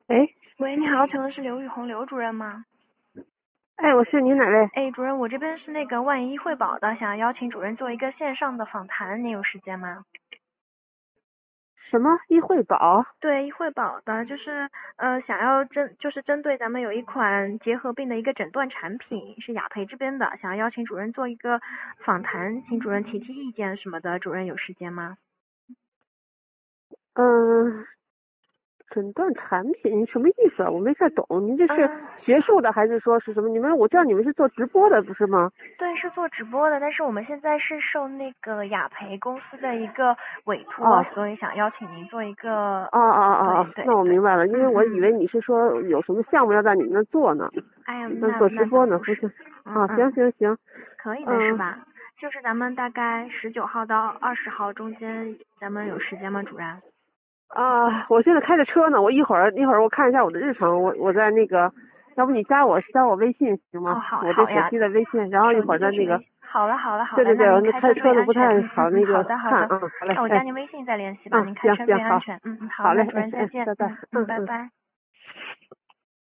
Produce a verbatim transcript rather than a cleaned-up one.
哎， 喂，你好，请问是刘雨红刘主任吗？ 哎，我是您哪位？ 哎，主任，我这边是那个万一惠保的，想邀请主任做一个线上的访谈，您有时间吗？ 什么易惠宝？ 对，医惠保的，就是呃，想要针就是针对咱们有一款结核病的一个诊断产品，是雅培这边的，想要邀请主任做一个访谈，请主任提提意见什么的，主任有时间吗？ 嗯，诊断产品什么意思啊？我没太懂。您这是嗯， 学术的还是说是什么？你们我知道你们是做直播的，不是吗？ 对，是做直播的，但是我们现在是受那个雅培公司的一个委托， 哦所以想邀请您做一个， 哦哦哦哦， 对对那我对， 明白了，因为嗯嗯。 我以为你是说有什么项目要在你们那做呢， 哎呀， 那做直那那倒播呢， 不是， 不是？啊， 嗯嗯， 行行行， 可以的是嗯吧？就是咱们大概十九号到二十号中间，咱们有时间吗，主任？ 啊，我现在开着车呢，我一会儿一会儿我看一下我的日程，我我在那个，要不你加我加我微信行哦， 吗？ 好， 我这手好呀， 机的微信，然后一手会儿再那个。 机就是微，好了好了好的， 对对对，我那您开车那开注意安全， 车的不太嗯嗯嗯， 好那个好的好看， 的， 嗯，好嘞， 那我加哎， 您微信再联系吧， 嗯， 您开车注行行好， 意安全，嗯嗯，好， 好嘞， 那主哎哎， 任再见， 拜拜， 嗯嗯， 嗯嗯。 拜拜。